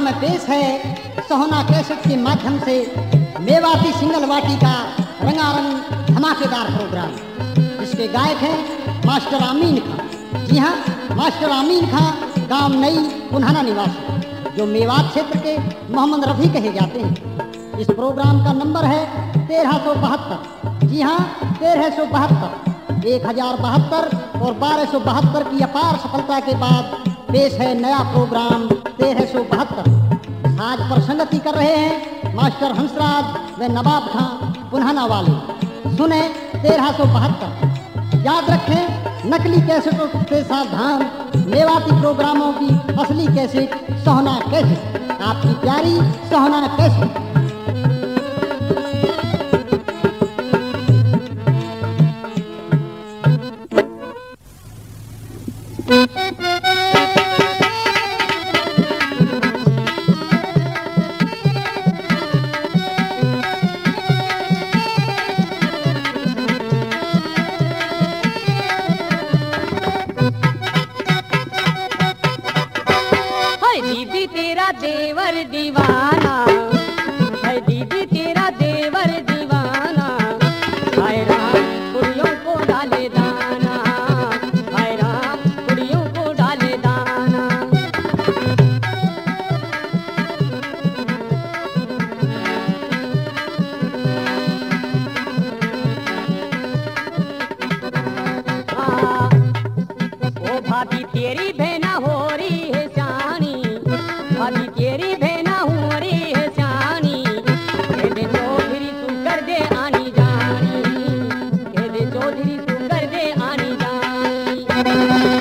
में पेश है सोहना कैसेट के माध्यम से मेवाती सिंगल वाटी का रंगारंग धमाकेदार प्रोग्राम, जिसके गायक हैं मास्टर आमीन खां। जी हाँ, मास्टर आमीन खां गांव नई पुन्हाना निवासी, जो मेवात क्षेत्र के मोहम्मद रफ़ी कहे जाते हैं। इस प्रोग्राम का नंबर है 1372। जी हाँ, 1372, 1072 और 1272 की अपार सफलता के बाद पेश है नया प्रोग्राम 1372। आज पर संगति कर रहे हैं मास्टर हंसराज व नवाब खां पुन्हाना वाले। सुने 1372। याद रखें, नकली कैसेटों से सावधान, मेवाती प्रोग्रामों की असली कैसेट सोहना कैसेट, आपकी प्यारी सोहना कैसेट। देवर दीवाना है, दीदी तेरा देवर दीवाना, हाय राम कुड़ियों को डाले दाना, हाय राम कुड़ियों को डाले दाना। हाँ, ओ भाभी तेरी बहना हो रही है जानी, भाभी तेरी बहना हो रही है जानी, कह दे चौधरी तू कर दे आनी जानी, कह दे चौधरी तू कर दे आनी जानी।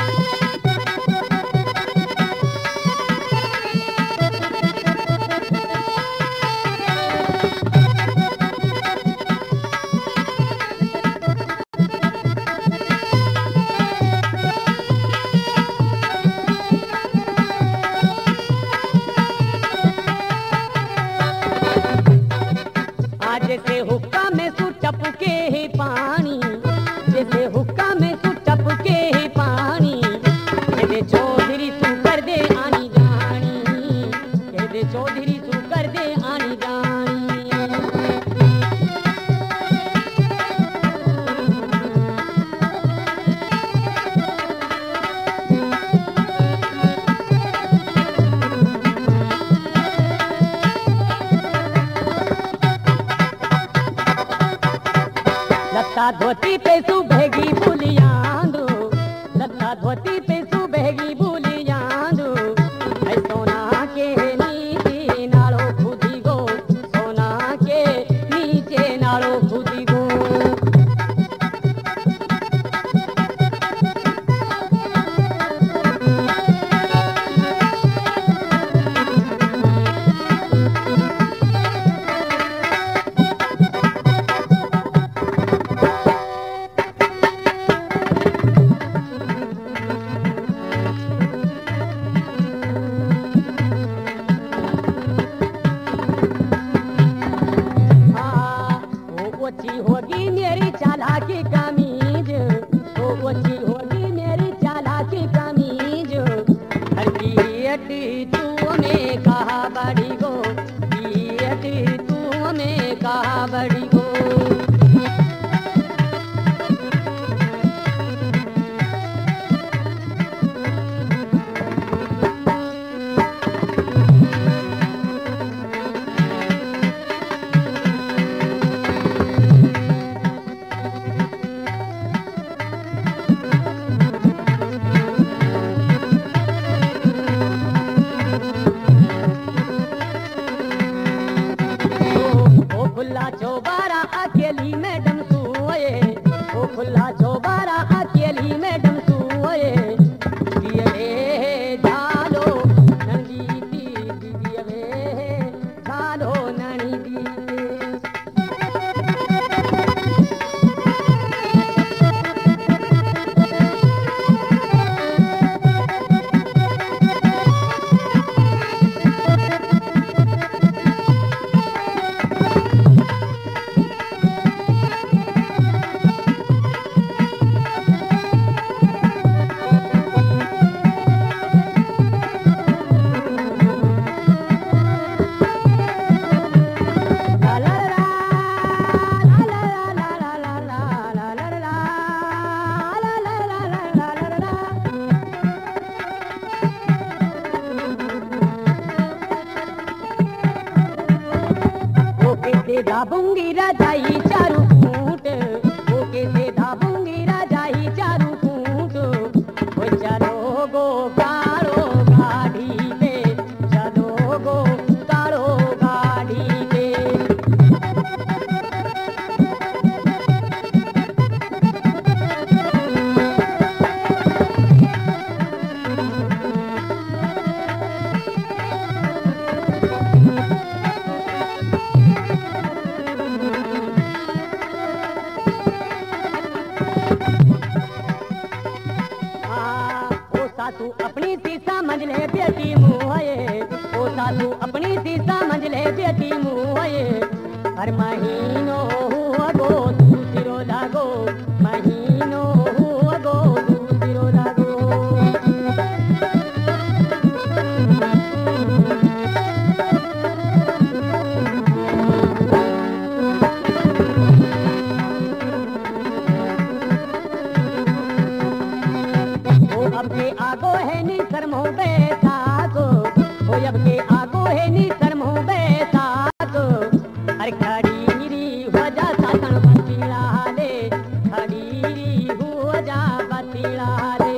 जैसे हुक्का में सु टपके है पानी, जैसे हुक्का में सु टपके है पानी, कह दे चौधरी तू कर दे आनी जानी, कह दे चौधरी तू कर दे आनी जानी। लत्ता धोती पे सुबहगी बुलियांदू, लत्ता धोती पे सुबहगी बुलियांदू, है सोना के नीचे नाड़ो खुदी गो, सोना के नीचे नाड़ो खुदी गो। ओछी होगी मेरी चालाकी कमीज, ओ ओछी होगी मेरी चालाकी कमीज, हर की तू में कहा बड़ी गो, की तू में कहा बड़ी गो। खुला चौबारा अकेली मैडम सोए, ओ खुला चौबारा अकेली मैडम सोए, दिए झालो नंदी दी, दिए झालो ननी दी। दाबूंगी रजाई चारू फूट, ओ कैसे दाबूंगी रजाई चारू फूट। ओ चलो गो कारो गाड़ी पे, चलो गो कारो गाड़ी पे। सासू अपनी सी समझ ले बेटी मुँहे, ओ सासू अपनी सी समझ ले बेटी मुँहे। हर महीनो हुआ गो दूसरो लागो, महीनो हुआ गो दूसरो लागो। अब के आगो है नी शर्मो बैठा को, ओ अब के आगो है नी शर्मो बैठा को। अरे खड़ीरी हो जा सातन बतीड़ा ले, खड़ीरी हो जा बतीड़ा ले।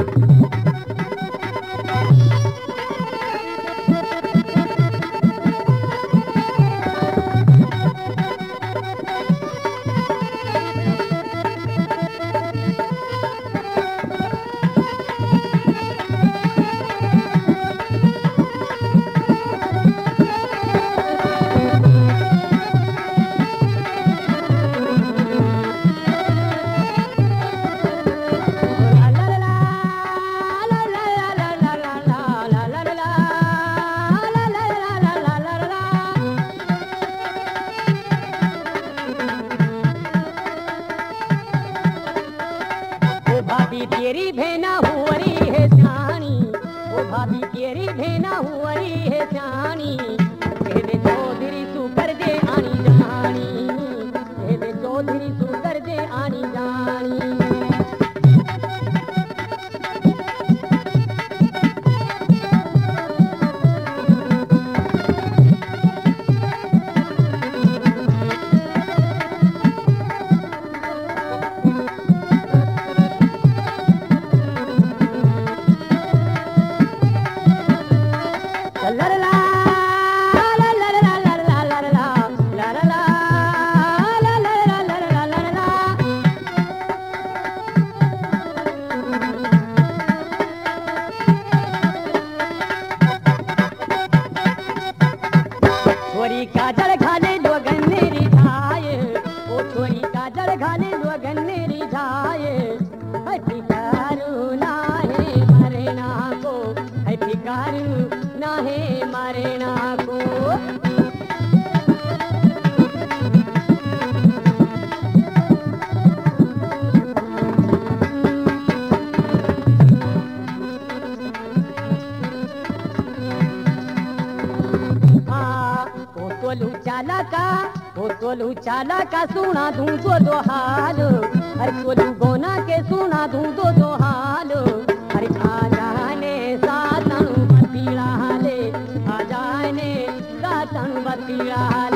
भाभी तेरी भेना हुअरी है जानी, ओ भाभी तेरी भेना हुअरी है जानी। कहते चौधरी सुकर दे आनी जानी, कहते चौधरी सुकर दे आनी जानी। छोरी काजल खाने लोगन मेरी झाए, ओ छोरी काजल खाने लोगन मेरी झाए। है फिकारू ना है मरना को, है फिकारू ना है मरना को। तोलू चाला का सुना दूं दो हाल, अरे तोलू गोना के सुना दूं दो हाल। अरे आ जाने सातनु बतीड़ा ले, आ जाने सातनु बतीड़ा ले।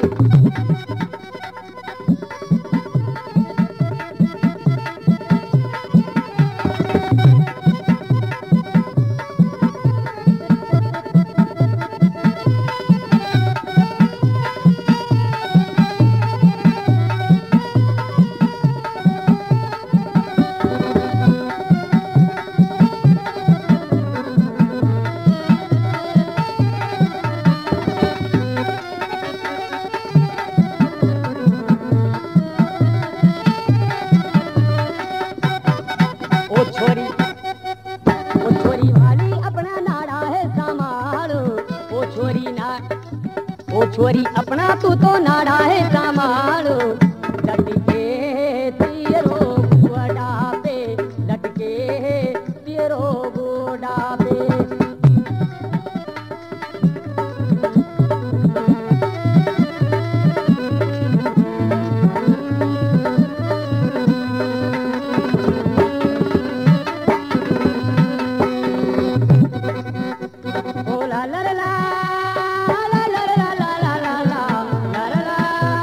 ओ छोरी अपना तू तो नाड़ा है संभालो। लटके तेरो गोडा पे, लटके तेरो गोडा पे। ओ ला ला ला ला ला ला ला ला ला ला ला ला ला।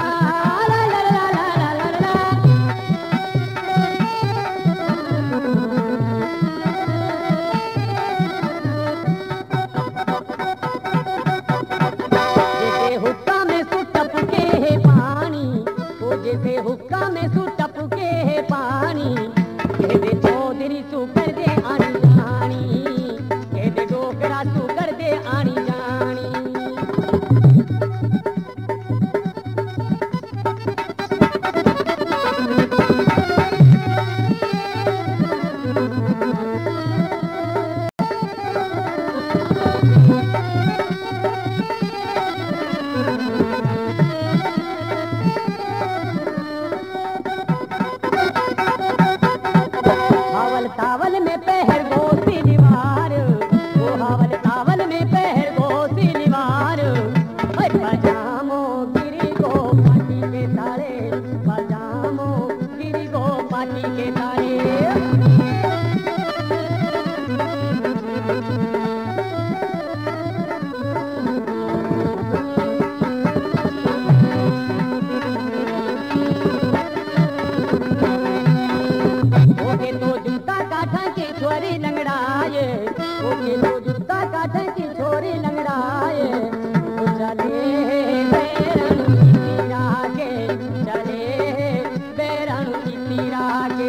ओके तो जूता काठा की छोरी लंगड़ाए, ओके तो जूता काठा की छोरी लंगड़ाए। ओ चले बैरन की रागे, चले बैरन की रागे।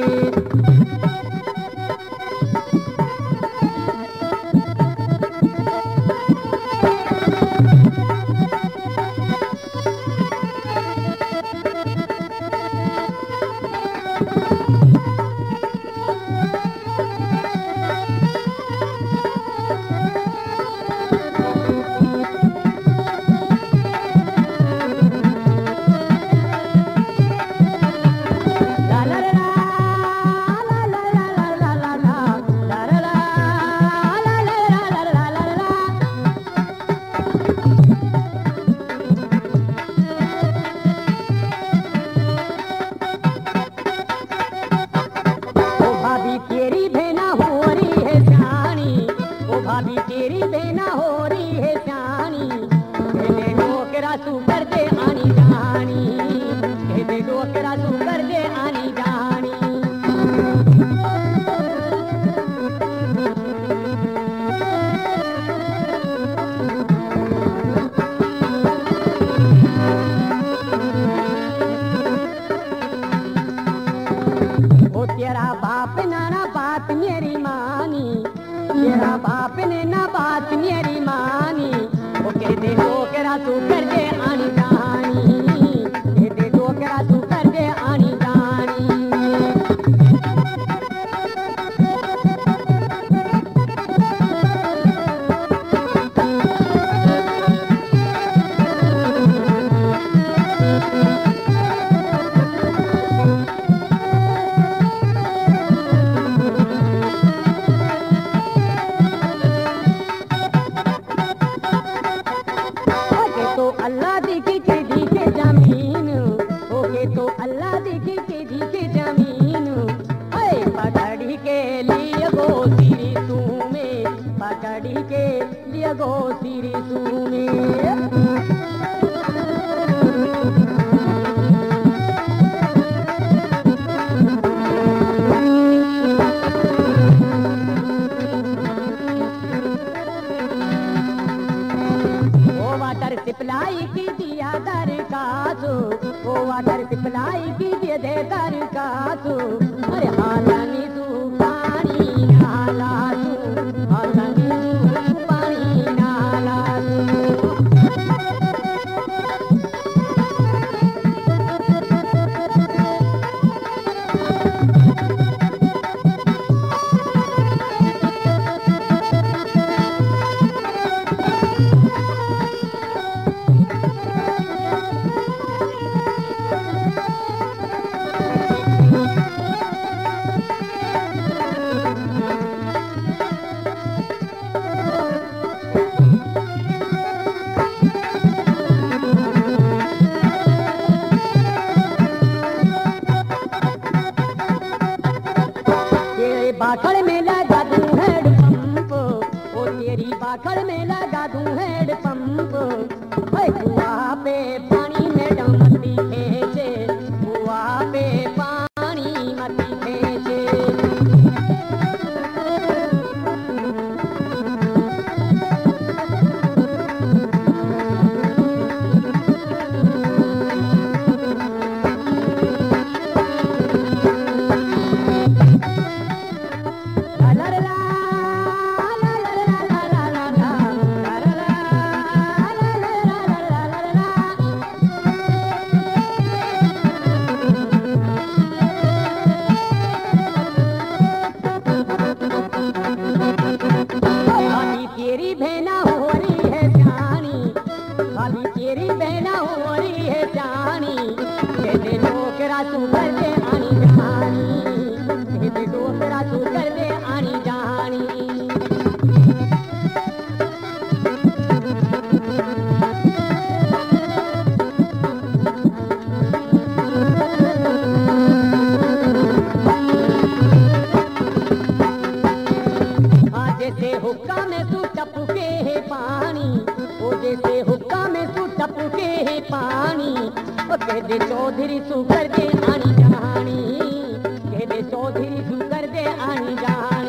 तेरी बहना हो रही है जानी, ओ भाभी तेरी बहना हो रही है जानी। कहते डोकरा तू कर दे आनी जानी, कहते डोकरा तू कर दे आनी जानी। ओ तेरा बाप नाना बात मेरी मानी, तेरा बाप ने ना बात मेरी मानी। ओ कहते डोकरा तू कर दे आनी जानी, कहते डोकरा तू कर दे आनी जानी। तो अल्लाह दिखी के दिखे जमीन, ओके तो अल्लाह दिखी के दिखे जमीन। अरे पकड़ी के लिए गो सिरी तू में, पकड़ी के लिए गो सिरी तू में। वाटर सप्लाई की दिया दरकासो, ओ वाटर सप्लाई की दिया दे दरकासो। अरे हालानी तू पानी नाला तू, हालानी तू पानी नाला तू। बाखड़ में लगा दूं हेड पंप, ओ तेरी बाखड़ में लगा दूं हेड पंप। कुआ पे पानी मैडम मती खेचे, कुआ पे पानी मती खेचे। कह दे चौधरी सु कर दे आनी जानी, कह दे चौधरी सु कर दे आनी जानी।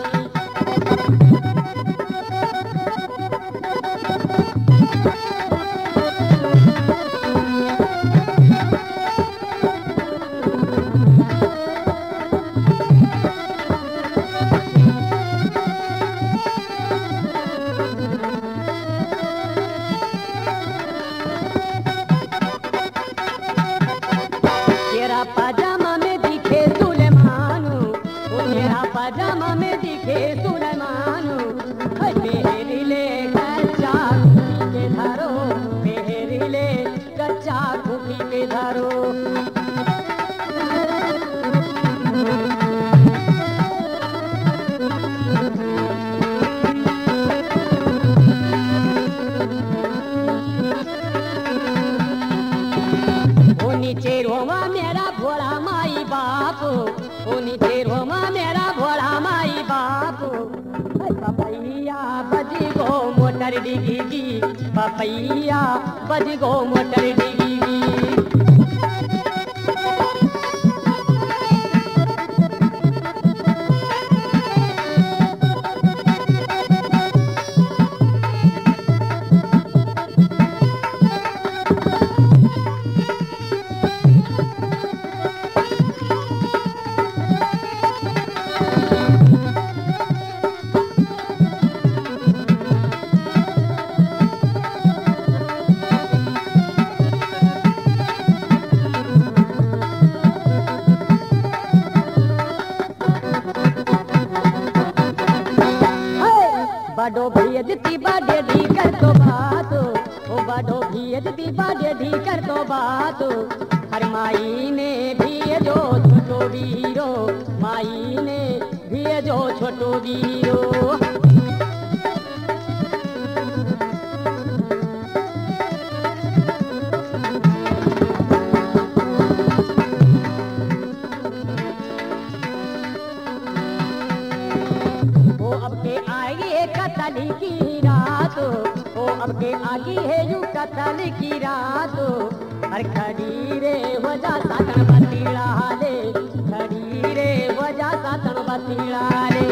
पाजामा में दिखे सुलेमानु, वो तेरा पाजामा में दिखे सुलेमानु। मेहरिले कच्चा खूबी के धारो, मेहरिले कच्चा खूबी के धारो। वो नीचे रोमा मेरा भोला माई बाप, वो नीचे रोमा मेरा भोला माई बाप। पपैया बज गो मोटर डिगी, पपैया बज गो मोटर डिगी। बड़ो भेजती बाडे ढी कर तो बात, ओ बड़ो भेजती बाडे ढी कर तो बात। हर माई ने भेजो छोटो वीरो, माई ने भेजो छोटो वीरो। कतल की रात, ओ अब के आगे है यू कतल की रात। हर खड़ी रे वजह सातन बतीड़ा ले, खड़ी रे वजह सातन बतीड़ा ले।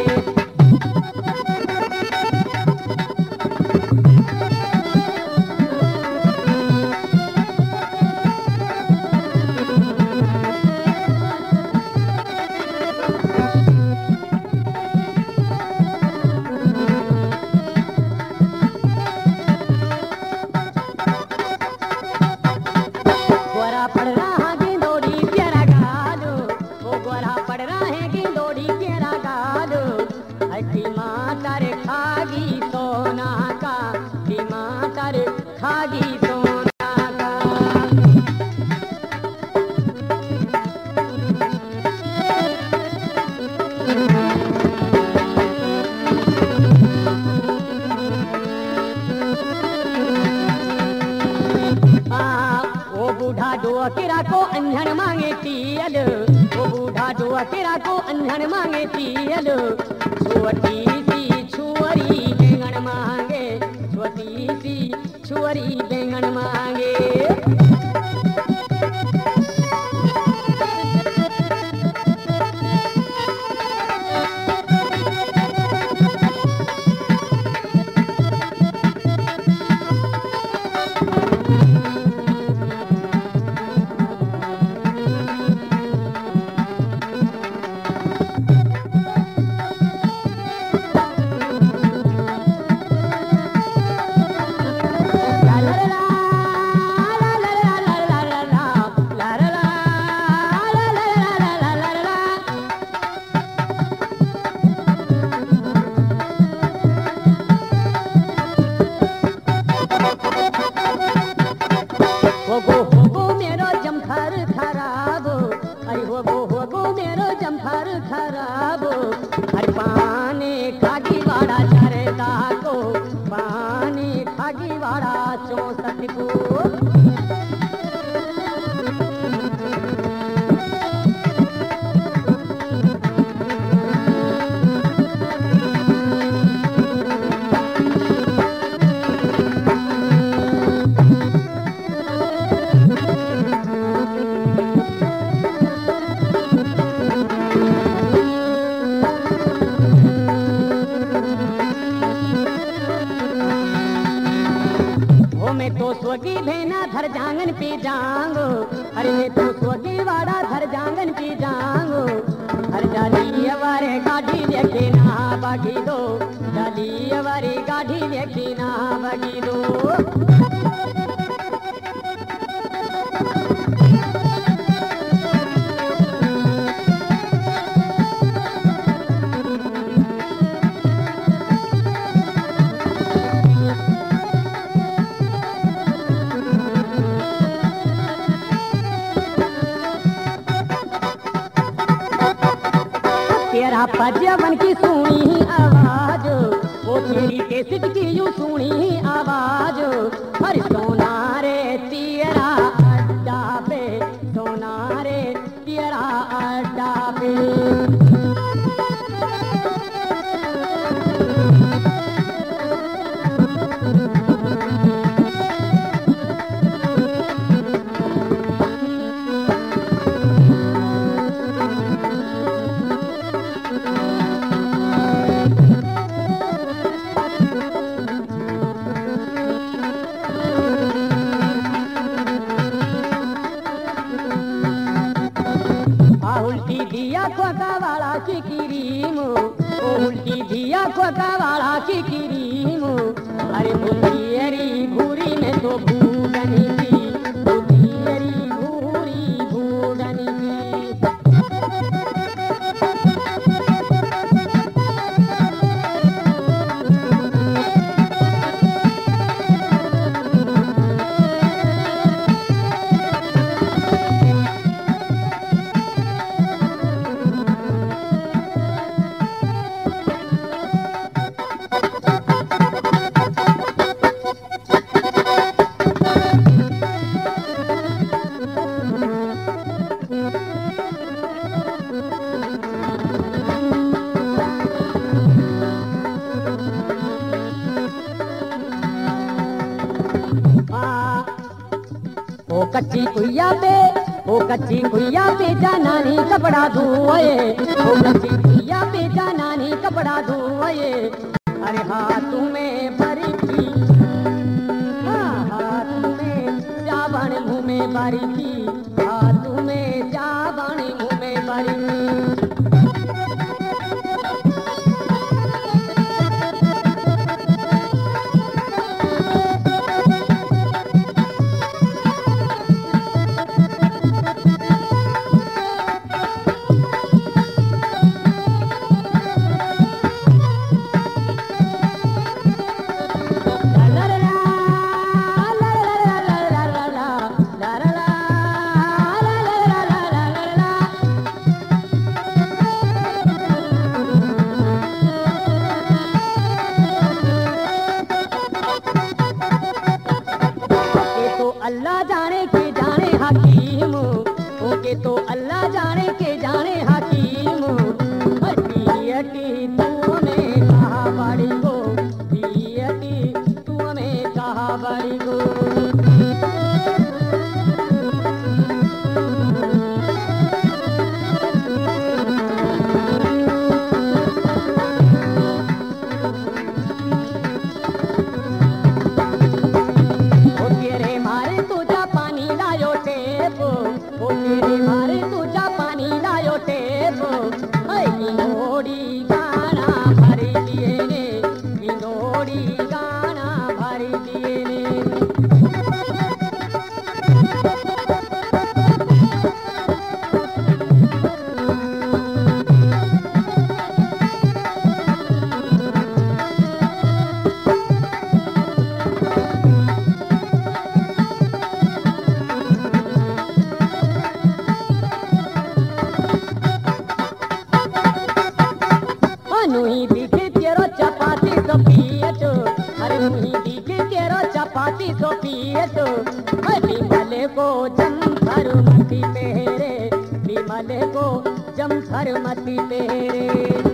पड़ रहा गिंदोड़ी प्यारा गालो, वो गोरा पड़ रहा है गिंदोड़ी प्यारा गालो। टमाटर खागी सोना का, टमाटर खागी सोना का। बूढ़ा डोकेरा को अंधन मांगे तियल, वो बूढ़ा डोकेरा को अंधन मांगे तियल। छोटी सी छुअरी बैंगन मांगे, छोटी सी छुअरी बैंगन मांगे। खराब हर पानी खागी वाड़ा चरता को, पानी खागी वाड़ा 64 को। सोगी भेना धर जांगन पे जांगो, अरे मैं तो सोगी वाड़ा धर जांगन पे जांगो। अरे डाली अवारे गाड़ी लेके ना भागी दो, डाली अवारे गाड़ी लेके ना भागी दो। तेरा पजवन की सुनी आवाज, वो तेरी कैसेट की यूं सुनी आवाज। अरे सोना रे तेरा अड्डा पे, सोना रे तेरा अड्डा पे। उल्टी दिया खोका वाला की क्रीम, ओ उल्टी दिया खोका वाला की क्रीम। अरे बुधियरी भूरी में तो भूडनी की, बुधियरी भूरी भूडनी की। ओ कच्ची कुइया पे, ओ कच्ची कुइया पे जाना नहीं कपड़ा धोए, ओ कच्ची कुइया पे जाना नहीं कपड़ा धोए। अरे हाथों में भरी की, हाथों में चावल मुँह में भरी की, हाथों में चावल मुँह में भरी की। अल्लाह जाने के जाने हकीम, ओके तो अल्लाह जाने के जाने हकीम। पियटी तू हमें कहा बड़ी गो, पियटी तू हमें कहा बड़ी गो। चपाती सो पिए तो विमल को जमथर मती पेरे, विमल को जमथर मती पेरे।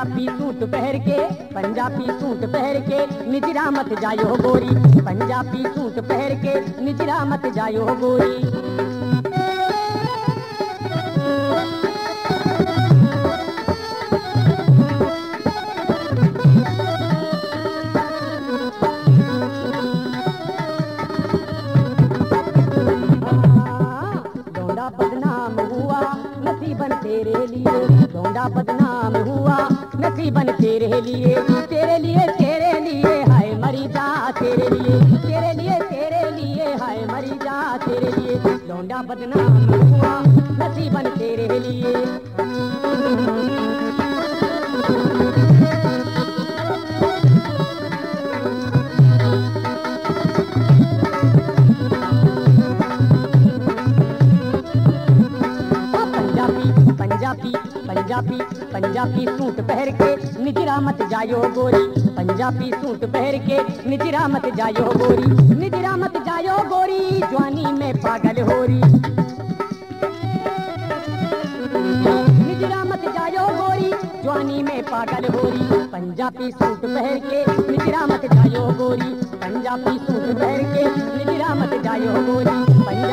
पंजाबी सूट पहन के निजरा मत जायो गोरी, पंजाबी सूट पहन के निजरा मत जायो गोरी। डोंडा बदनाम हुआ नसीबन तेरे लिए, डोंडा बदनाम हुआ नसीबन तेरे लिए, तेरे लिए तेरे लिए हाय मरी जा, तेरे लिए तेरे लिए तेरे लिए हाय मरी जा, तेरे लिए डोंडा बदनाम हुआ नसीबन तेरे लिए। पंजाबी सूट पहन के निजरा मत जायो गोरी, पंजाबी सूट पहन के निजरा मत जायो गोरी, निजरा मत जायो गोरी, जवानी में पागल होरी। निजरा मत जायो गोरी, जवानी में पागल होरी, पंजाबी सूट पहन के निजरा मत जायो गोरी, पंजाबी सूट पहन के निजरा मत जायो गोरी।